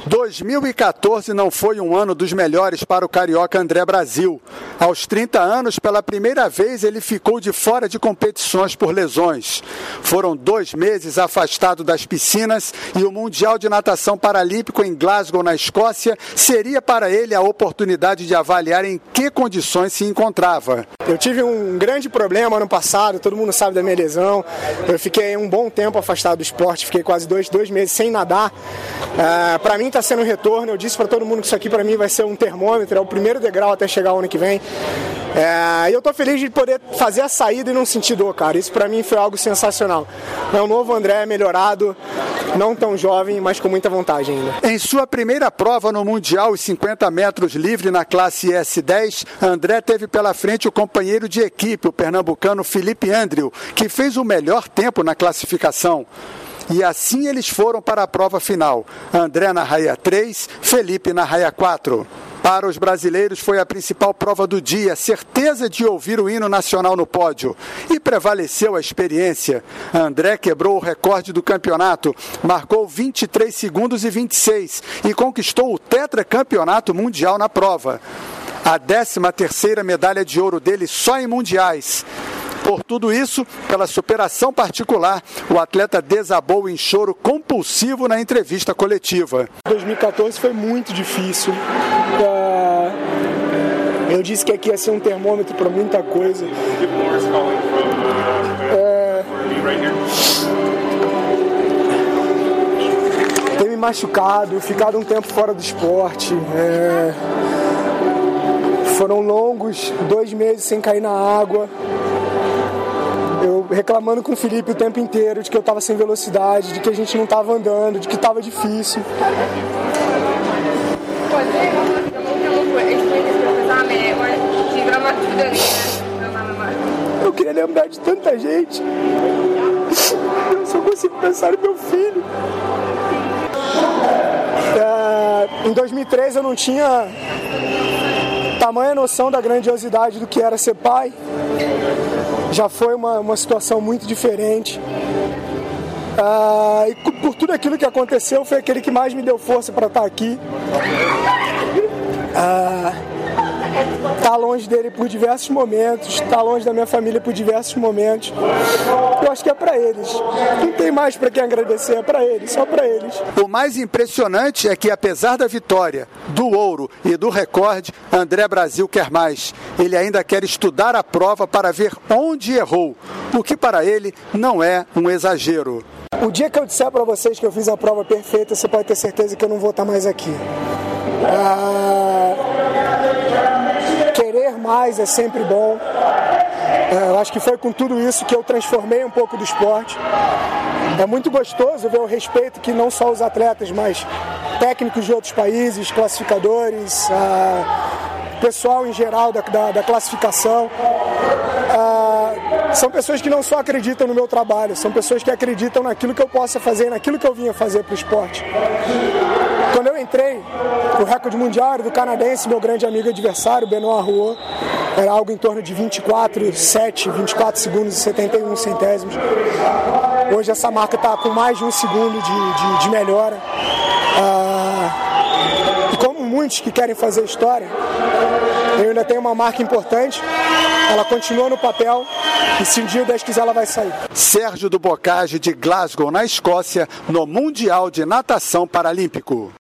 2014 não foi um ano dos melhores para o carioca André Brasil. Aos 30 anos, pela primeira vez, ele ficou de fora de competições por lesões. Foram 2 meses afastado das piscinas e o Mundial de Natação Paralímpico em Glasgow, na Escócia, seria para ele a oportunidade de avaliar em que condições se encontrava. Eu tive um grande problema ano passado, todo mundo sabe da minha lesão. Eu fiquei um bom tempo afastado do esporte, fiquei quase dois meses sem nadar. Para mim está sendo um retorno. Eu disse para todo mundo que isso aqui para mim vai ser um termômetro, é o primeiro degrau até chegar o ano que vem. E eu estou feliz de poder fazer a saída e não sentir dor, cara. Isso para mim foi algo sensacional. É um novo André melhorado, não tão jovem, mas com muita vontade ainda. Em sua primeira prova no Mundial, os 50 metros livre na classe S10, André teve pela frente o companheiro de equipe, o pernambucano Felipe Andrew, que fez o melhor tempo na classificação. E assim eles foram para a prova final. André na raia 3, Felipe na raia 4. Para os brasileiros foi a principal prova do dia, certeza de ouvir o hino nacional no pódio. E prevaleceu a experiência. André quebrou o recorde do campeonato, marcou 23 segundos e 26 e conquistou o tetracampeonato mundial na prova. A 13ª medalha de ouro dele só em mundiais. Por tudo isso, pela superação particular, o atleta desabou em choro compulsivo na entrevista coletiva. 2014 foi muito difícil. Eu disse que aqui ia ser um termômetro para muita coisa. Ter me machucado, ficado um tempo fora do esporte. Foram longos 2 meses sem cair na água. Eu reclamando com o Felipe o tempo inteiro de que eu estava sem velocidade, de que a gente não estava andando, de que estava difícil. Eu queria lembrar de tanta gente. Eu só consigo pensar no meu filho. Em 2013 eu não tinha tamanha noção da grandiosidade do que era ser pai. Já foi uma situação muito diferente. E por tudo aquilo que aconteceu, foi aquele que mais me deu força para estar aqui. Tá longe dele por diversos momentos, tá longe da minha família por diversos momentos. Eu acho que é para eles. Não tem mais para quem agradecer, é para eles, só para eles. O mais impressionante é que, apesar da vitória, do ouro e do recorde, André Brasil quer mais. Ele ainda quer estudar a prova para ver onde errou, o que para ele não é um exagero. O dia que eu disser para vocês que eu fiz a prova perfeita, você pode ter certeza que eu não vou estar mais aqui. Querer mais é sempre bom. Eu acho que foi com tudo isso que eu transformei um pouco do esporte. É muito gostoso ver o respeito que não só os atletas, mas técnicos de outros países, classificadores, pessoal em geral da classificação. São pessoas que não só acreditam no meu trabalho, são pessoas que acreditam naquilo que eu possa fazer, naquilo que eu vinha fazer para o esporte. Quando eu entrei, o recorde mundial era do canadense, meu grande amigo e adversário, Benoit Rouault. Era algo em torno de 24 segundos e 71 centésimos. Hoje essa marca está com mais de 1 segundo de melhora. E como muitos que querem fazer história, eu ainda tenho uma marca importante. Ela continua no papel e se um dia o 10 quiser, ela vai sair. Sérgio do Bocage, de Glasgow, na Escócia, no Mundial de Natação Paralímpico.